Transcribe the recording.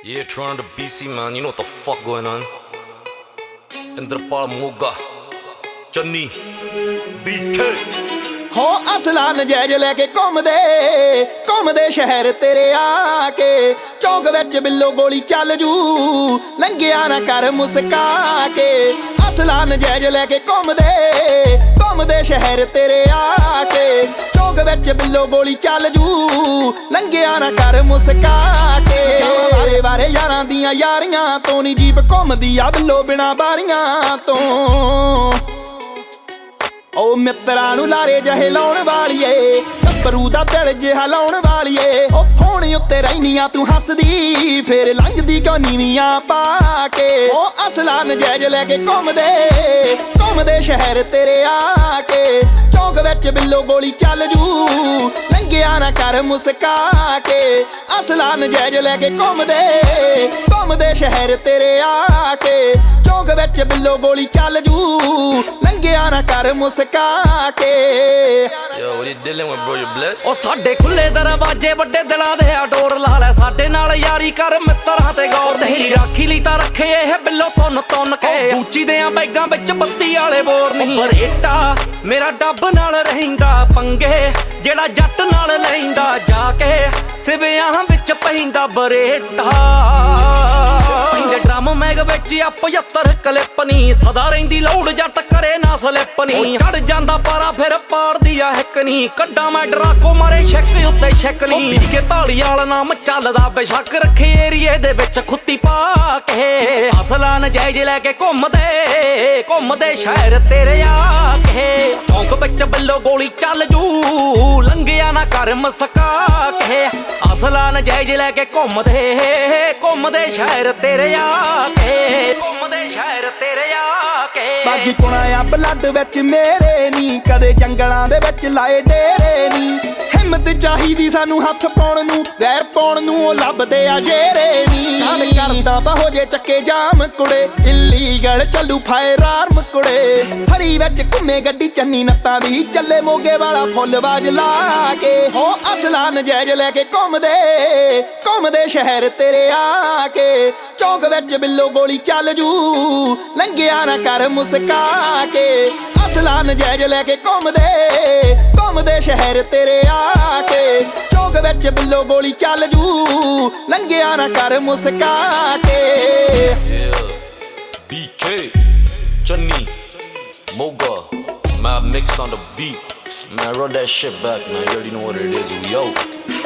Yeah, Toronto BC, man, you know what the fuck going on. Indrapal Moga, Channi, BK. ਹੋ ਅਸਲਾ ਨਜਾਇਜ਼ ਲੈ ਕੇ ਘੁੰਮਦੇ ਸ਼ਹਿਰ ਤੇਰੇ ਆ ਕੇ ਚੌਂਕ ਵਿੱਚ ਬਿੱਲੋ ਗੋਲੀ ਚੱਲ ਜੂ ਲੰਘਿਆ ਨਾ ਕਰ ਮੁਸਕਾ ਕੇ ਅਸਲਾ ਨਜਾਇਜ਼ ਲੈ ਕੇ ਘੁੰਮਦੇ ਸ਼ਹਿਰ ਤੇਰੇ ਆ ਕੇ ਚੌਂਕ ਵਿੱਚ ਬਿੱਲੋ ਗੋਲੀ ਚੱਲ ਜੂ ਲੰਘਿਆ ਨਾ ਕਰ ਮੁਸਕਾ ਕੇ ਵਾਰੇ ਯਾਰਾਂ ਦੀਆਂ ਯਾਰੀਆਂ ਤੋਂ ਨੀ ਜੀਪ ਘੁੰਮਦੀ ਆ ਬਿੱਲੋ ਬਿਨਾ ਬਾਰੀਆਂ ਤੋਂ ਓ ਮਿੱਤਰਾਂ ਨੂੰ ਲਾਰੇ ਜਿਹੇ ਲਾਉਣ ਵਾਲੀਏ ਗੱਭਰੂ ਦਾ ਦਿਲ ਜਿਹਾ ਲਾਉਣ ਵਾਲੀਏ ਓ ਫੋਨ ਉੱਤੇ ਰਹਿਨੀਆਂ ਤੂੰ ਹੱਸਦੀ ਫੇਰ ਲੰਘਦੀ ਕਿਉਂ ਨੀਵੀਆਂ ਪਾ ਕੇ ਓ ਅਸਲਾ ਨਜਾਇਜ਼ ਲੈ ਕੇ ਘੁੰਮਦੇ ਸ਼ਹਿਰ ਤੇਰੇ ਆ ਕੇ ਚੌਂਕ ਵਿੱਚ ਬਿੱਲੋ ਗੋਲੀ ਚੱਲ ਜੂ ਲੰਘਿਆ ਨਾ ਕਰ ਮੁਸਕਾ ਕੇ ਅਸਲਾ ਨਜਾਇਜ਼ ਲੈ ਕੇ ਘੁੰਮਦੇ ਸ਼ਹਿਰ ਤੇਰੇ ਆ ਕੇ ਚੌਂਕ ਵਿੱਚ ਬਿੱਲੋ ਗੋਲੀ ਚੱਲ ਜੂ ਲੰਘਿਆ ਨਾ ਕਰ ਮੁਸਕਾ ਕੇ Yo, what you dealing with, bro? You blessed? ਉਹ ਸਾਡੇ ਖੁੱਲੇ ਦਰਵਾਜ਼ੇ ਵੱਡੇ ਦਿਲਾਂ ਦੇ ਆ ਡੋਰ ਲਾ ਲੈ ਸਾਡੇ ਨਾਲ ਯਾਰੀ ਕਰ ਮਿੱਤਰਾਂ ਤੇ ਗੌਰ ਤੇਰੀ ਰਾਖੀ ਲਈ ਤਾਂ ਰੱਖੇ ਇਹ ਬਿੱਲੋ ਤੁੰਨ ਕੇ ਉੱਚੀ ਦੇ ਆ ਬੈਗਾਂ ਵਿੱਚ ਬੱਤੀ ਵਾਲੇ ਬੋਰ ਨਹੀਂ ਬਰੇਟਾ ਮੇਰਾ ਡੱਬ ਨਾਲ ਰਹਿੰਦਾ ਪੰਗੇ ਜਿਹੜਾ ਜੱਟ ਨਾਲ ਲੈਂਦਾ ਜਾ ਕੇ ਸਿਵਿਆਂ ਵਿੱਚ ਪੈਂਦਾ ਬਰੇਟਾ ਪੈਂਦੇ ਡਰਮ ਮੈਗ ਵਿੱਚ ਆ 75 ਕਲਿੱਪ ਨੀ ਸਦਾ ਰਹਿੰਦੀ ਲੋੜ ਜੱਟ ਕਰੇ ਨਾ ਸਲਿੱਪ ਨੀ ਚੜ ਜਾਂਦਾ ਪਾਰਾ ਫਿਰ ਪਾੜਦੀ ਆ ਹਿੱਕ ਨੀ ਕੱਢਾਂ ਮੈਂ ਡਰਾਕੋ ਮਾਰੇ ਛੱਕ ਉੱਤੇ ਛੱਕ ਨੀ ਪੀ ਕੇ ਧਾੜੀ ਵਾਲਾ ਨਾਮ ਚੱਲਦਾ ਬੇਸ਼ੱਕ ਰੱਖੇ ਏਰੀਏ ਦੇ ਵਿੱਚ ਖੁੱਤੀ ਪਾ ਕੇ ਅਸਲਾ ਨਜਾਇਜ਼ ਲੈ ਕੇ ਘੁੰਮਦੇ ਸ਼ਹਿਰ ਤੇਰੇ ਆ ਕੇ ਚੌਂਕ ਵਿੱਚ ਬਿੱਲੋ ਗੋਲੀ ਚੱਲ ਜੂ ਲੰਘਿਆ ਨਾ ਕਰ ਮਸਕਾ ਕੇ ਅਸਲਾ ਨਜਾਇਜ਼ ਲੈ ਕੇ ਘੁੰਮਦੇ ਸ਼ਹਿਰ ਤੇਰੇ ਆ ਕੇ ਘੁੰਮਦੇ ਸ਼ਹਿਰ ਤੇਰੇ ਆ ਕੇ ਬਾਗੀ ਕੋਣਾ ਆ ਬਲੱਡ ਵਿੱਚ ਮੇਰੇ ਨੀ ਕਦੇ ਜੰਗਲਾਂ ਦੇ ਵਿੱਚ ਲਾਏ ਡੇਰੇ ਨੀ ਹਿੰਮਤ ਚਾਹੀਦੀ ਸਾਨੂੰ ਹੱਥ ਪਾਉਣ ਨੂੰ ਵੈਰ ਪਾਉਣ ਨੂੰ ਉਹ ਲੱਭਦੇ ਆ ਜੇਰੇ ਨੀ ਨਾਲ ਕਰਦਾ ਤਾਂ ਹੋ ਜੇ ਚੱਕੇ ਜਾਮ ਕੁੜੇ ਇਲੀਗਲ ਚੱਲੂ ਫਾਇਰ ਆਰਮ ਕੁੜੇ ਸਰੀ ਵਿੱਚ ਘੁੰਮੇ ਗੱਡੀ ਚੰਨੀ ਨੱਤਾਂ ਦੀ ਚੱਲੇ ਮੋਗੇ ਵਾਲਾ ਫੁੱਲ ਬਾਜ ਲਾ ਕੇ ਹੋ ਅਸਲਾ ਨਜਾਇਜ਼ ਲੈ ਕੇ ਘੁੰਮਦੇ ਸ਼ਹਿਰ ਤੇਰੇ ਆ ਕੇ ਚੌਂਕ ਵਿੱਚ ਬਿੱਲੋ ਗੋਲੀ ਚੱਲ ਜੂ ਲੰਘਿਆ ਨਾ ਕਰ ਮੁਸਕਾ ਕੇ ਅਸਲਾ ਨਜਾਇਜ਼ ਲੈ ਕੇ ਘੁੰਮਦੇ ਸ਼ਹਿਰ ਤੇਰੇ ਆ ਕੇ ਚੌਂਕ ਵਿੱਚ ਬਿੱਲੋ ਗੋਲੀ ਚੱਲ ਜੂ ਲੰਘਿਆ ਨਾ ਕਰ ਮੁਸਕਾ ਕੇ Yeah, BK, Channi, Moga, Mad Mix on the beat. Man, run that shit back, man. You already know what it is. Yo.